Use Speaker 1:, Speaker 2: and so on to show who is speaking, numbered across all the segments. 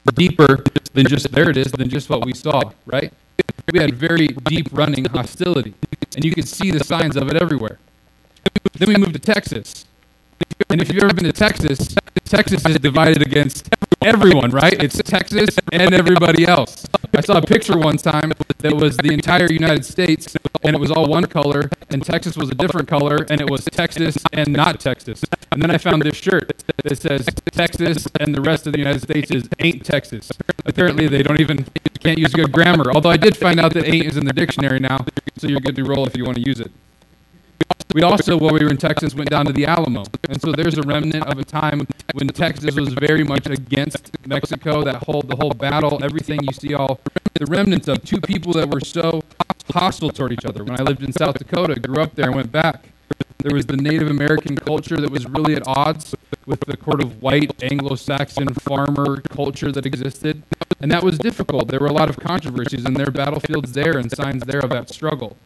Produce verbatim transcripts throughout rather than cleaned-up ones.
Speaker 1: deeper than just, there it is, than just what we saw, right? We had very deep running hostility, and you could see the signs of it everywhere. Then we moved to Texas. And if you've ever been to Texas, Texas is divided against everyone, right? It's Texas and everybody else. I saw a picture one time that was the entire United States, and it was all one color, and Texas was a different color, and it was Texas and not Texas. And then I found this shirt that says Texas and the rest of the United States is ain't Texas. Apparently they don't even, can't use good grammar, although I did find out that ain't is in the dictionary now, so you're good to roll if you want to use it. We also, while we were in Texas, went down to the Alamo. And so there's a remnant of a time when Texas was very much against Mexico, that whole, the whole battle, everything you see all, the remnants of two people that were so hostile toward each other. When I lived in South Dakota, grew up there and went back, there was the Native American culture that was really at odds with the sort of white Anglo-Saxon farmer culture that existed. And that was difficult. There were a lot of controversies, and there are battlefields there and signs there of that struggle.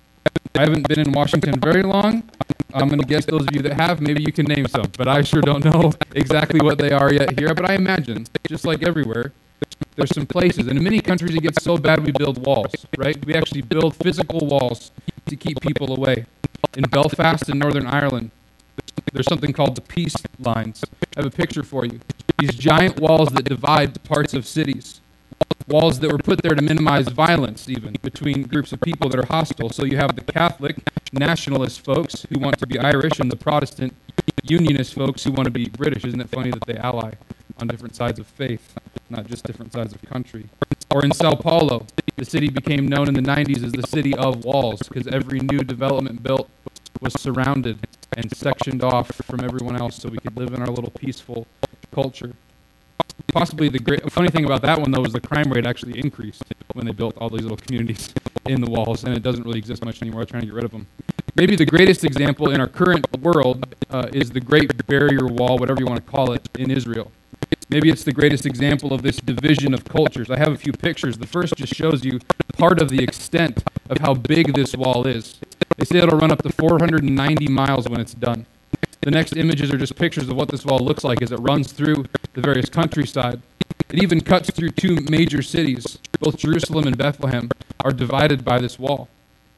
Speaker 1: I haven't been in Washington very long. I'm going to guess those of you that have, maybe you can name some, but I sure don't know exactly what they are yet here. But I imagine, just like everywhere, there's some places. And in many countries, it gets so bad we build walls, right? We actually build physical walls to keep people away. In Belfast in Northern Ireland, there's something called the peace lines. I have a picture for you. These giant walls that divide parts of cities. Walls that were put there to minimize violence, even, between groups of people that are hostile. So you have the Catholic nationalist folks who want to be Irish and the Protestant unionist folks who want to be British. Isn't it funny that they ally on different sides of faith, not just different sides of country? Or in Sao Paulo, the city became known in the nineties as the city of walls because every new development built was surrounded and sectioned off from everyone else so we could live in our little peaceful culture. Possibly the great funny thing about that one, though, is the crime rate actually increased when they built all these little communities in the walls, and it doesn't really exist much anymore. They're trying to get rid of them. Maybe the greatest example in our current world uh, is the Great Barrier Wall, whatever you want to call it, in Israel. Maybe it's the greatest example of this division of cultures. I have a few pictures. The first just shows you part of the extent of how big this wall is. They say it'll run up to four hundred ninety miles when it's done. The next images are just pictures of what this wall looks like as it runs through the various countryside. It even cuts through two major cities. Both Jerusalem and Bethlehem are divided by this wall.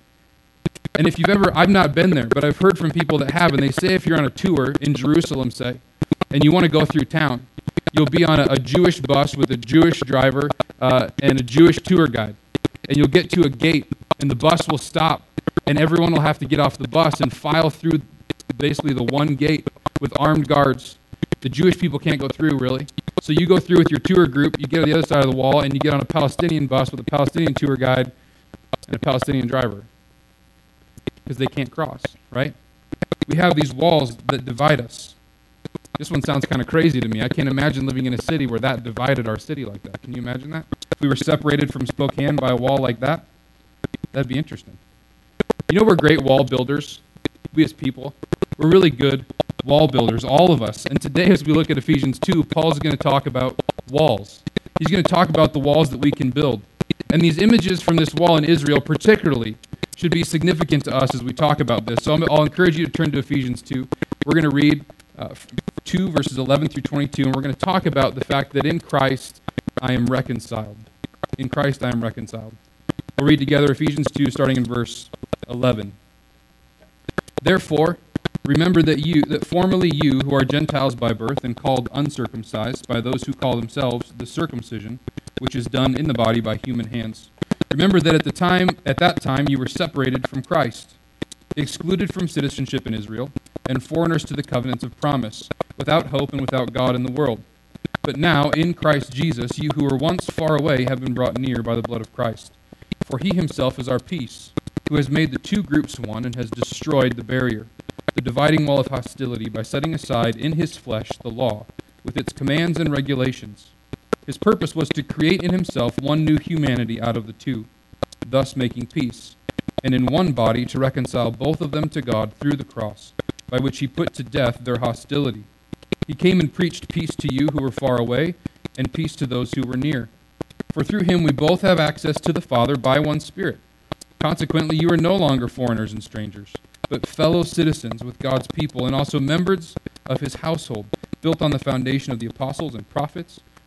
Speaker 1: And if you've ever, I've not been there, but I've heard from people that have, and they say if you're on a tour in Jerusalem, say, and you want to go through town, you'll be on a, a Jewish bus with a Jewish driver uh, and a Jewish tour guide. And you'll get to a gate, and the bus will stop, and everyone will have to get off the bus and file through basically the one gate with armed guards. The Jewish people can't go through, really. So you go through with your tour group, you get on the other side of the wall, and you get on a Palestinian bus with a Palestinian tour guide and a Palestinian driver. Because they can't cross, right? We have these walls that divide us. This one sounds kind of crazy to me. I can't imagine living in a city where that divided our city like that. Can you imagine that? If we were separated from Spokane by a wall like that, that'd be interesting. You know we're great wall builders? We as people, we're really good wall builders, all of us. And today as we look at Ephesians two, Paul's going to talk about walls. He's going to talk about the walls that we can build. And these images from this wall in Israel particularly should be significant to us as we talk about this. So I'll encourage you to turn to Ephesians two. We're going to read uh, two verses eleven through twenty-two, and we're going to talk about the fact that in Christ I am reconciled. In Christ I am reconciled. We'll read together Ephesians two, starting in verse eleven. Therefore, remember that you, that formerly you, who are Gentiles by birth and called uncircumcised by those who call themselves the circumcision, which is done in the body by human hands. Remember that at the time, at that time, you were separated from Christ, excluded from citizenship in Israel, and foreigners to the covenants of promise, without hope and without God in the world. But now, in Christ Jesus, you who were once far away have been brought near by the blood of Christ. For he himself is our peace, who has made the two groups one and has destroyed the barrier, the dividing wall of hostility, by setting aside in his flesh the law, with its commands and regulations. His purpose was to create in himself one new humanity out of the two, thus making peace, and in one body to reconcile both of them to God through the cross, by which he put to death their hostility. He came and preached peace to you who were far away, and peace to those who were near. For through him we both have access to the Father by one Spirit. Consequently, you are no longer foreigners and strangers, but fellow citizens with God's people and also members of his household, built on the foundation of the apostles and prophets,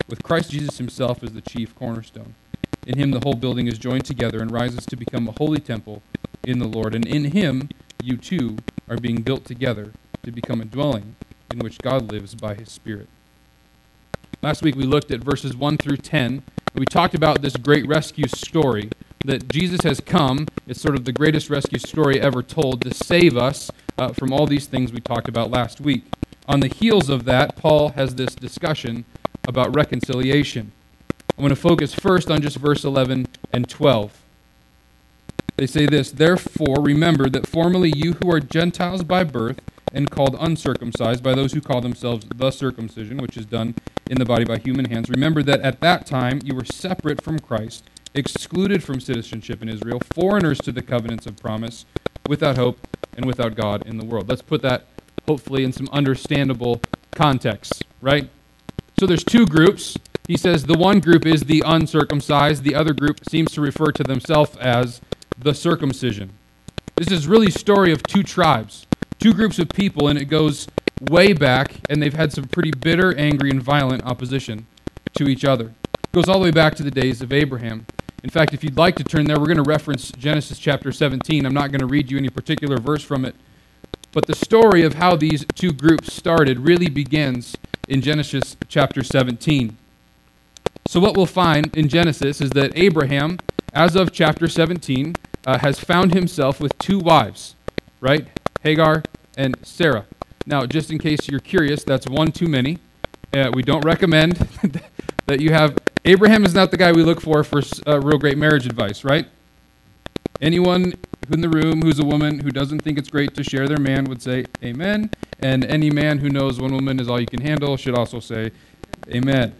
Speaker 1: with Christ Jesus himself as the chief cornerstone. In him the whole building is joined together and rises to become a holy temple in the Lord. And in him you too are being built together to become a dwelling in which God lives by his Spirit. Last week we looked at verses one through ten, and we talked about this great rescue story, that Jesus has come. It's sort of the greatest rescue story ever told to save us uh, from all these things we talked about last week. On the heels of that, Paul has this discussion about reconciliation. I want to focus first on just verse eleven and twelve. They say this, "Therefore remember that formerly you who are Gentiles by birth and called uncircumcised by those who call themselves the circumcision, which is done in the body by human hands, remember that at that time you were separate from Christ, excluded from citizenship in Israel, foreigners to the covenants of promise, without hope and without God in the world." Let's put that hopefully in some understandable context, right? So there's two groups. He says the one group is the uncircumcised. The other group seems to refer to themselves as the circumcision. This is really a story of two tribes, two groups of people, and it goes way back, and they've had some pretty bitter, angry, and violent opposition to each other. It goes all the way back to the days of Abraham. In fact, if you'd like to turn there, we're going to reference Genesis chapter seventeen. I'm not going to read you any particular verse from it, but the story of how these two groups started really begins in Genesis chapter seventeen. So what we'll find in Genesis is that Abraham, as of chapter seventeen, uh, has found himself with two wives, right? Hagar and Sarah. Now, just in case you're curious, that's one too many. Uh, we don't recommend that you have... Abraham is not the guy we look for for uh, real great marriage advice, right? Anyone in the room who's a woman who doesn't think it's great to share their man would say amen, and any man who knows one woman is all you can handle should also say amen.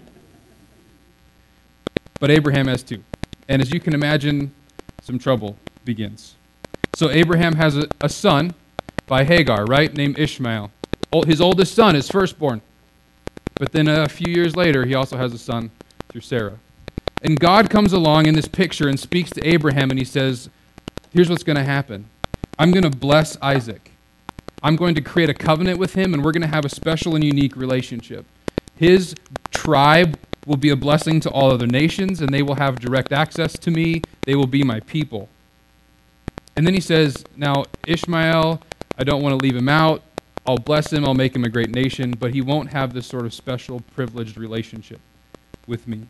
Speaker 1: But Abraham has two. And as you can imagine, some trouble begins. So Abraham has a, a son by Hagar, right, named Ishmael. His oldest son is firstborn. But then a few years later, he also has a son through Sarah. And God comes along in this picture and speaks to Abraham, and he says, here's what's going to happen. I'm going to bless Isaac. I'm going to create a covenant with him, and we're going to have a special and unique relationship. His tribe will be a blessing to all other nations, and they will have direct access to me. They will be my people. And then he says, now, Ishmael, I don't want to leave him out. I'll bless him. I'll make him a great nation, but he won't have this sort of special, privileged relationship with me.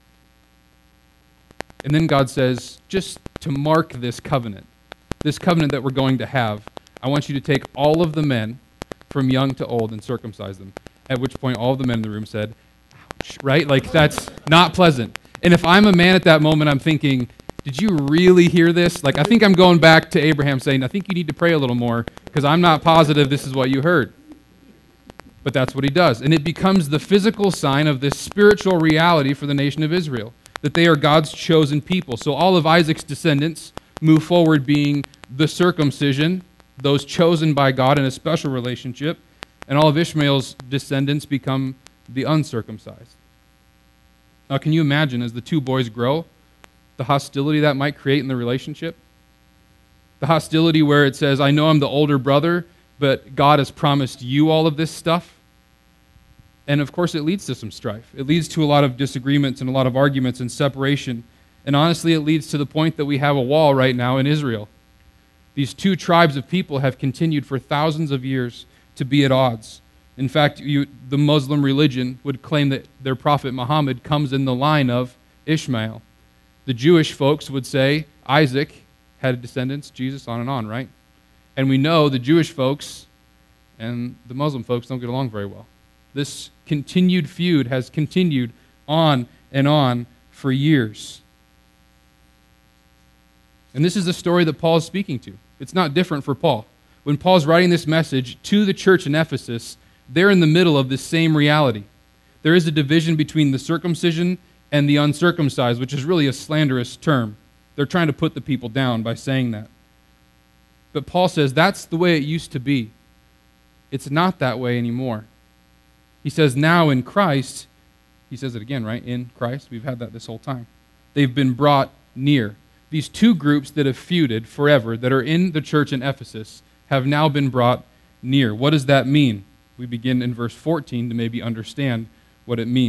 Speaker 1: And then God says, just to mark this covenant, this covenant that we're going to have, I want you to take all of the men from young to old and circumcise them. At which point all of the men in the room said, ouch, right? Like, that's not pleasant. And if I'm a man at that moment, I'm thinking, did you really hear this? Like, I think I'm going back to Abraham saying, I think you need to pray a little more because I'm not positive this is what you heard. But that's what he does. And it becomes the physical sign of this spiritual reality for the nation of Israel, that they are God's chosen people. So all of Isaac's descendants move forward being the circumcision, those chosen by God in a special relationship, and all of Ishmael's descendants become the uncircumcised. Now, can you imagine as the two boys grow, the hostility that might create in the relationship? The hostility where it says, I know I'm the older brother, but God has promised you all of this stuff. And of course, it leads to some strife. It leads to a lot of disagreements and a lot of arguments and separation. And honestly, it leads to the point that we have a wall right now in Israel. These two tribes of people have continued for thousands of years to be at odds. In fact, you, the Muslim religion would claim that their prophet Muhammad comes in the line of Ishmael. The Jewish folks would say Isaac had descendants, Jesus, on and on, right? And we know the Jewish folks and the Muslim folks don't get along very well. This continued feud has continued on and on for years. And this is the story that Paul is speaking to. It's not different for Paul. When Paul's writing this message to the church in Ephesus, they're in the middle of this same reality. There is a division between the circumcision and the uncircumcised, which is really a slanderous term. They're trying to put the people down by saying that. But Paul says that's the way it used to be. It's not that way anymore. He says now in Christ, he says it again, right? In Christ, we've had that this whole time. They've been brought near. These two groups that have feuded forever, that are in the church in Ephesus, have now been brought near. What does that mean? We begin in verse fourteen to maybe understand what it means.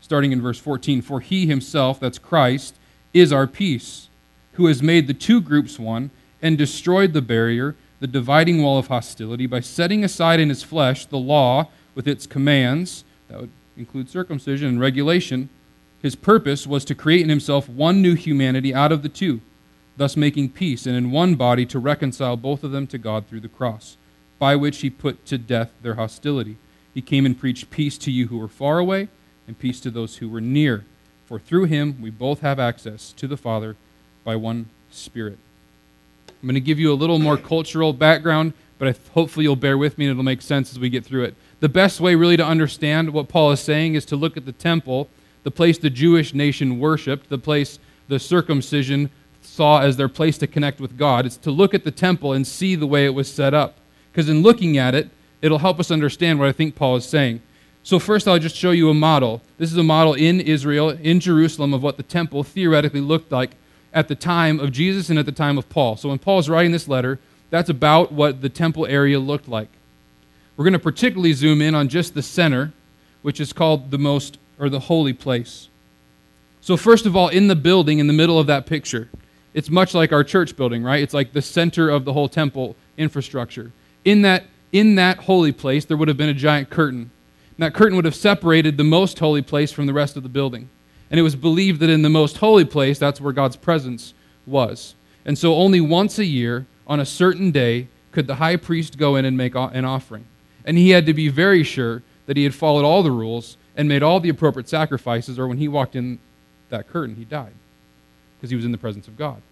Speaker 1: starting in verse fourteen. For he himself, that's Christ, is our peace, who has made the two groups one and destroyed the barrier, the dividing wall of hostility, by setting aside in his flesh the law with its commands, that would include circumcision and regulation. His purpose was to create in himself one new humanity out of the two, thus making peace, and in one body to reconcile both of them to God through the cross, by which he put to death their hostility. He came and preached peace to you who were far away, and peace to those who were near. For through him we both have access to the Father by one Spirit. I'm going to give you a little more cultural background, but I, hopefully you'll bear with me and it'll make sense as we get through it. The best way really to understand what Paul is saying is to look at the temple, the place the Jewish nation worshipped, the place the circumcision saw as their place to connect with God. It's to look at the temple and see the way it was set up. Because in looking at it, it'll help us understand what I think Paul is saying. So first I'll just show you a model. This is a model in Israel, in Jerusalem, of what the temple theoretically looked like at the time of Jesus and at the time of Paul. So when Paul's writing this letter, that's about what the temple area looked like. We're going to particularly zoom in on just the center, which is called the most, or the holy place. So first of all, in the building, in the middle of that picture, it's much like our church building, right? It's like the center of the whole temple infrastructure. In that, in that holy place, there would have been a giant curtain. And that curtain would have separated the most holy place from the rest of the building. And it was believed that in the most holy place, that's where God's presence was. And so only once a year, on a certain day, could the high priest go in and make an offering. And he had to be very sure that he had followed all the rules and made all the appropriate sacrifices, or when he walked in that curtain, he died, because he was in the presence of God.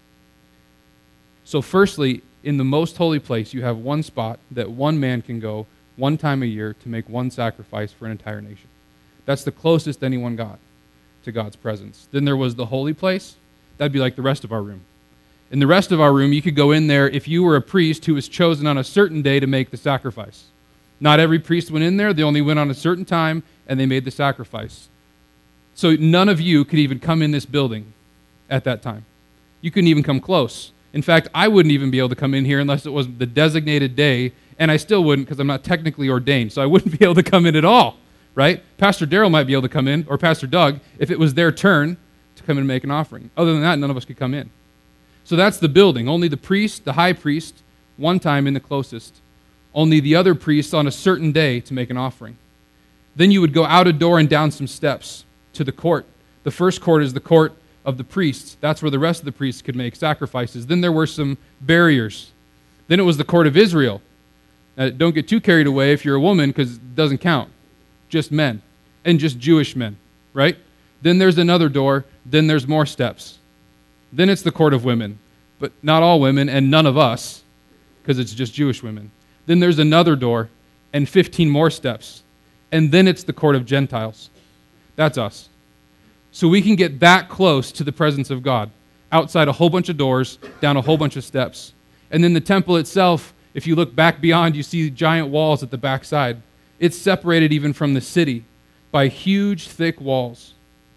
Speaker 1: So firstly, in the most holy place, you have one spot that one man can go one time a year to make one sacrifice for an entire nation. That's the closest anyone got to God's presence. Then there was the holy place. That'd be like the rest of our room. In the rest of our room, you could go in there if you were a priest who was chosen on a certain day to make the sacrifice. Not every priest went in there. They only went on a certain time, and they made the sacrifice. So none of you could even come in this building at that time. You couldn't even come close. In fact, I wouldn't even be able to come in here unless it was the designated day, and I still wouldn't because I'm not technically ordained, so I wouldn't be able to come in at all, right? Pastor Darrell might be able to come in, or Pastor Doug, if it was their turn to come in and make an offering. Other than that, none of us could come in. So that's the building. Only the priest, the high priest, one time in the closest. Only the other priests on a certain day to make an offering. Then you would go out a door and down some steps to the court. The first court is the court of the priests. That's where the rest of the priests could make sacrifices. Then there were some barriers. Then it was the court of Israel. Now, don't get too carried away if you're a woman, because it doesn't count. Just men, and just Jewish men, right? Then there's another door. Then there's more steps. Then it's the court of women, but not all women and none of us, because it's just Jewish women. Then there's another door and fifteen more steps. And then it's the court of Gentiles. That's us. So we can get that close to the presence of God, outside a whole bunch of doors, down a whole bunch of steps. And then the temple itself, if you look back beyond, you see giant walls at the backside. It's separated even from the city by huge, thick walls.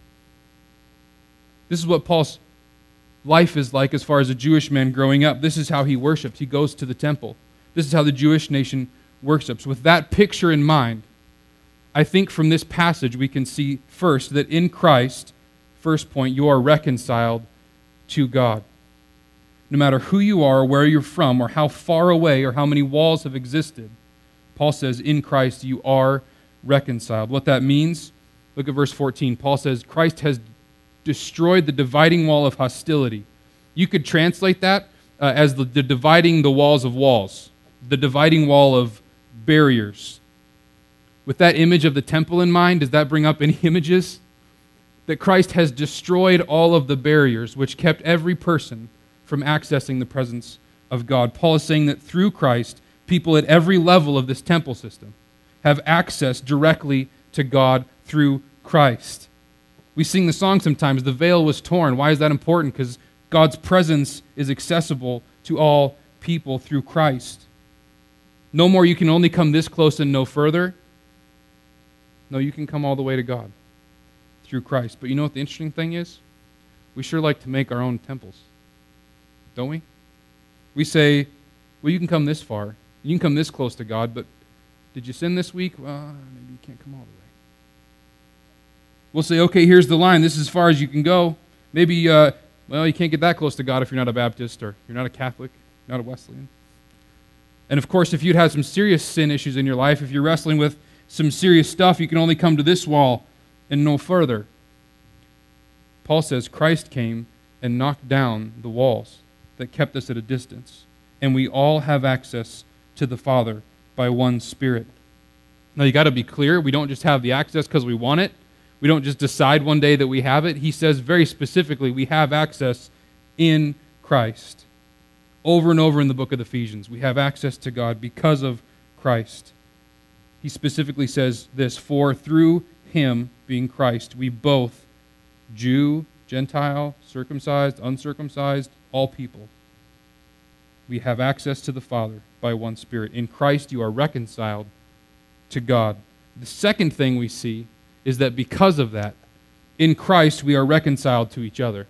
Speaker 1: This is what Paul's life is like as far as a Jewish man growing up. This is how he worships. He goes to the temple. This is how the Jewish nation worships. With that picture in mind, I think from this passage we can see first that in Christ, first point, you are reconciled to God. No matter who you are, or where you're from, or how far away, or how many walls have existed, Paul says in Christ you are reconciled. What that means, look at verse fourteen. Paul says Christ has destroyed the dividing wall of hostility. You could translate that uh, as the, the dividing the walls of walls, the dividing wall of barriers. With that image of the temple in mind, does that bring up any images? That Christ has destroyed all of the barriers which kept every person from accessing the presence of God. Paul is saying that through Christ, people at every level of this temple system have access directly to God through Christ. We sing the song sometimes, the veil was torn. Why is that important? Because God's presence is accessible to all people through Christ. No more you can only come this close and no further. No, you can come all the way to God through Christ. But you know what the interesting thing is? We sure like to make our own temples, don't we? We say, well, you can come this far. You can come this close to God, but did you sin this week? Well, maybe you can't come all the way. We'll say, okay, here's the line. This is as far as you can go. Maybe, uh, well, you can't get that close to God if you're not a Baptist or you're not a Catholic, not a Wesleyan. And of course, if you'd had some serious sin issues in your life, if you're wrestling with some serious stuff, you can only come to this wall and no further. Paul says Christ came and knocked down the walls that kept us at a distance, and we all have access to the Father by one Spirit. Now, you got to be clear. We don't just have the access because we want it. We don't just decide one day that we have it. He says very specifically we have access in Christ. Over and over in the book of Ephesians, we have access to God because of Christ. He specifically says this, for through him, being Christ, we both, Jew, Gentile, circumcised, uncircumcised, all people, we have access to the Father by one Spirit. In Christ you are reconciled to God. The second thing we see is that because of that, in Christ we are reconciled to each other.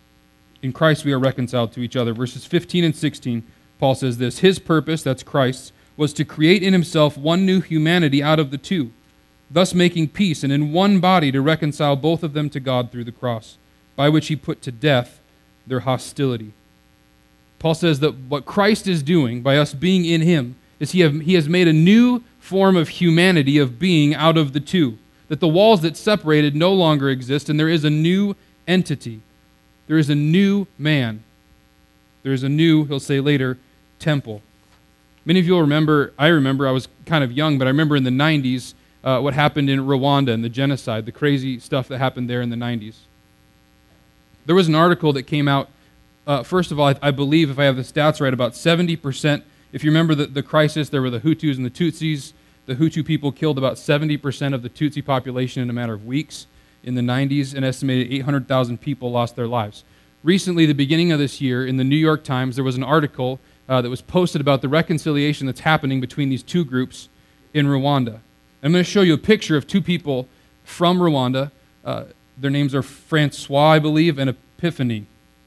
Speaker 1: In Christ we are reconciled to each other. Verses fifteen and sixteen, Paul says this, his purpose, that's Christ's, was to create in himself one new humanity out of the two, thus making peace, and in one body to reconcile both of them to God through the cross, by which he put to death their hostility. Paul says that what Christ is doing by us being in him is he, have, he has made a new form of humanity, of being out of the two, that the walls that separated no longer exist, and there is a new entity. There is a new man. There is a new, he'll say later, temple. Many of you will remember, I remember, I was kind of young, but I remember in the nineties uh, what happened in Rwanda and the genocide, the crazy stuff that happened there in the nineties. There was an article that came out, uh, first of all, I, I believe, if I have the stats right, about seventy percent. If you remember the, the crisis, there were the Hutus and the Tutsis. The Hutu people killed about seventy percent of the Tutsi population in a matter of weeks. In the nineties, an estimated eight hundred thousand people lost their lives. Recently, the beginning of this year, in the New York Times, there was an article uh, that was posted about the reconciliation that's happening between these two groups in Rwanda. I'm going to show you a picture of two people from Rwanda. Uh, their names are Francois, I believe, and Epiphany.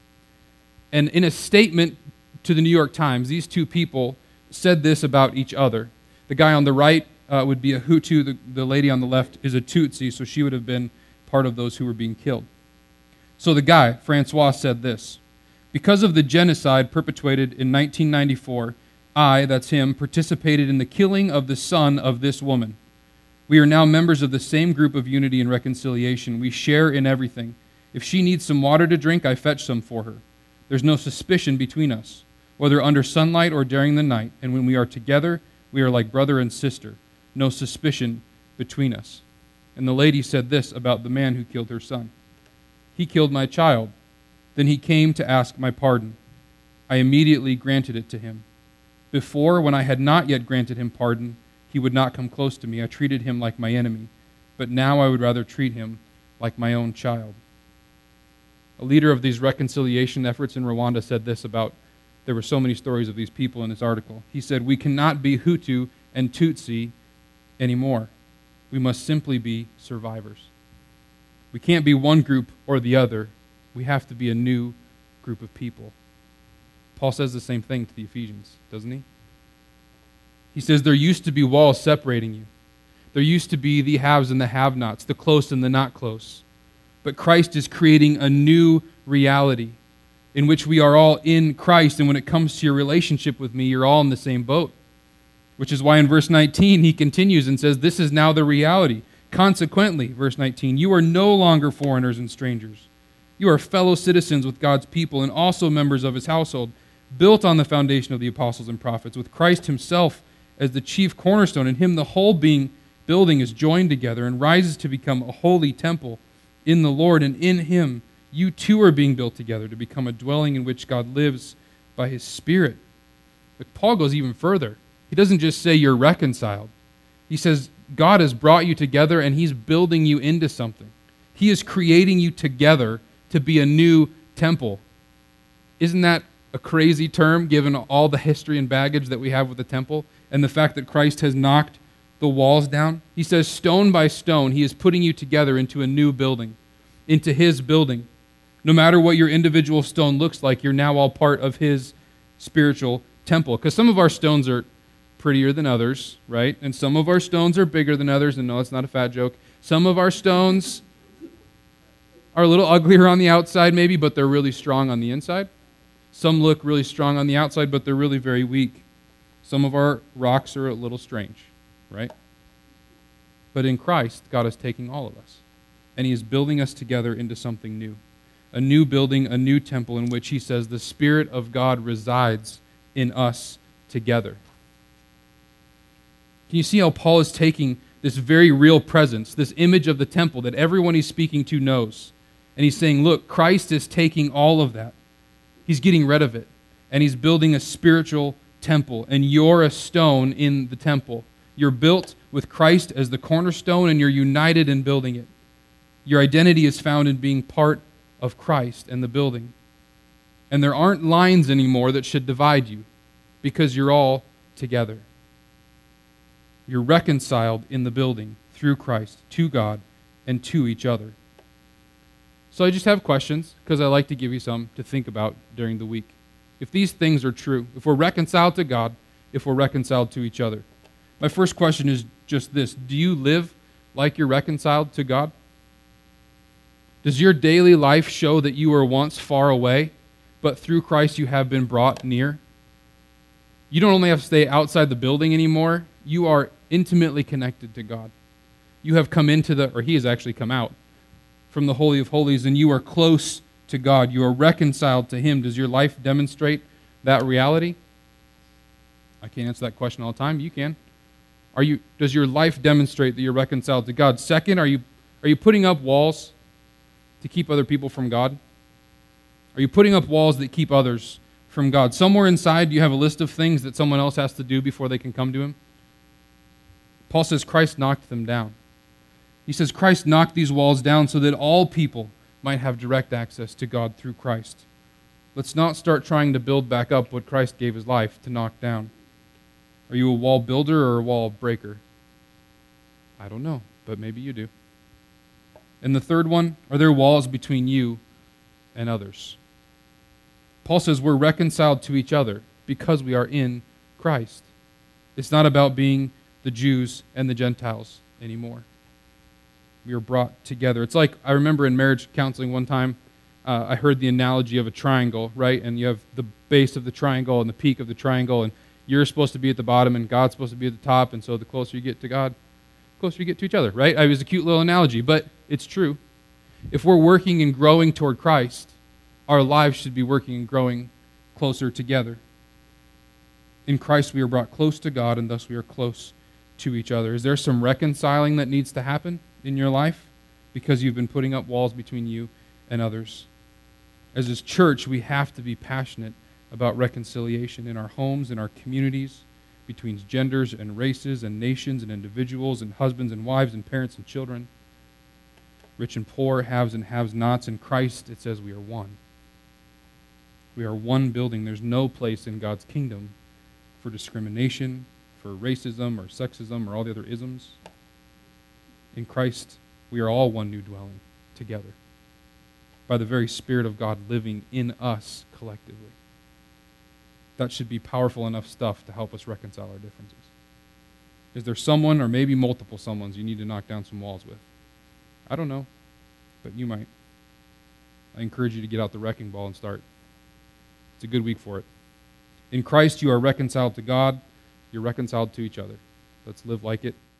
Speaker 1: And in a statement to the New York Times, these two people said this about each other. The guy on the right uh, would be a Hutu. The, the lady on the left is a Tutsi, so she would have been part of those who were being killed. So the guy, Francois, said this, because of the genocide perpetrated in nineteen ninety-four, I, that's him, participated in the killing of the son of this woman. We are now members of the same group of unity and reconciliation. We share in everything. If she needs some water to drink, I fetch some for her. There's no suspicion between us, whether under sunlight or during the night, and when we are together, we are like brother and sister. No suspicion between us. And the lady said this about the man who killed her son. He killed my child. Then he came to ask my pardon. I immediately granted it to him. Before, when I had not yet granted him pardon, he would not come close to me. I treated him like my enemy. But now I would rather treat him like my own child. A leader of these reconciliation efforts in Rwanda said this about, there were so many stories of these people in this article. He said, we cannot be Hutu and Tutsi anymore. We must simply be survivors. We can't be one group or the other. We have to be a new group of people. Paul says the same thing to the Ephesians, doesn't he? He says there used to be walls separating you. There used to be the haves and the have-nots, the close and the not close. But Christ is creating a new reality in which we are all in Christ, and when it comes to your relationship with me, you're all in the same boat. Which is why in verse nineteen he continues and says, this is now the reality. Consequently, verse nineteen, you are no longer foreigners and strangers. You are fellow citizens with God's people and also members of his household, built on the foundation of the apostles and prophets, with Christ himself as the chief cornerstone. In him the whole being building is joined together and rises to become a holy temple in the Lord, and in him you too are being built together to become a dwelling in which God lives by his Spirit. But Paul goes even further. He doesn't just say you're reconciled. He says God has brought you together and he's building you into something. He is creating you together to be a new temple. Isn't that a crazy term given all the history and baggage that we have with the temple and the fact that Christ has knocked the walls down? He says stone by stone, he is putting you together into a new building, into his building. No matter what your individual stone looks like, you're now all part of his spiritual temple. Because some of our stones are prettier than others, right? And some of our stones are bigger than others. And no, it's not a fat joke. Some of our stones are a little uglier on the outside maybe, but they're really strong on the inside. Some look really strong on the outside, but they're really very weak. Some of our rocks are a little strange, right? But in Christ, God is taking all of us, and he is building us together into something new. A new building, a new temple in which he says the Spirit of God resides in us together. Can you see how Paul is taking this very real presence, this image of the temple that everyone he's speaking to knows, and he's saying, look, Christ is taking all of that. He's getting rid of it, and he's building a spiritual temple, and you're a stone in the temple. You're built with Christ as the cornerstone, and you're united in building it. Your identity is found in being part of Christ and the building. And there aren't lines anymore that should divide you, because you're all together. You're reconciled in the building through Christ to God and to each other. So I just have questions, because I like to give you some to think about during the week. If these things are true, if we're reconciled to God, if we're reconciled to each other. My first question is just this: do you live like you're reconciled to God? Does your daily life show that you were once far away, but through Christ you have been brought near? You don't only have to stay outside the building anymore, you are intimately connected to God. You have come into the, or he has actually come out from the Holy of Holies, and you are close to God. You are reconciled to him. Does your life demonstrate that reality? I can't answer that question all the time. You can. Are you? Does your life demonstrate that you're reconciled to God? Second, are you are you putting up walls to keep other people from God? Are you putting up walls that keep others from God? Somewhere inside, you have a list of things that someone else has to do before they can come to him. Paul says Christ knocked them down. He says Christ knocked these walls down so that all people might have direct access to God through Christ. Let's not start trying to build back up what Christ gave his life to knock down. Are you a wall builder or a wall breaker? I don't know, but maybe you do. And the third one, are there walls between you and others? Paul says we're reconciled to each other because we are in Christ. It's not about being the Jews and the Gentiles anymore. We are brought together. It's like, I remember in marriage counseling one time, uh, I heard the analogy of a triangle, right? And you have the base of the triangle and the peak of the triangle, and you're supposed to be at the bottom and God's supposed to be at the top, and so the closer you get to God, the closer you get to each other, right? It was a cute little analogy, but it's true. If we're working and growing toward Christ, our lives should be working and growing closer together. In Christ we are brought close to God, and thus we are close to each other. Is there some reconciling that needs to happen in your life because you've been putting up walls between you and others? As a church, we have to be passionate about reconciliation in our homes, in our communities, between genders and races and nations and individuals and husbands and wives and parents and children, rich and poor, haves and have-nots. In Christ, it says we are one. We are one building. There's no place in God's kingdom for discrimination, for racism or sexism or all the other isms. In Christ, we are all one new dwelling together by the very Spirit of God living in us collectively. That should be powerful enough stuff to help us reconcile our differences. Is there someone, or maybe multiple someones, you need to knock down some walls with? I don't know, but you might. I encourage you to get out the wrecking ball and start. It's a good week for it. In Christ, you are reconciled to God. You're reconciled to each other. Let's live like it.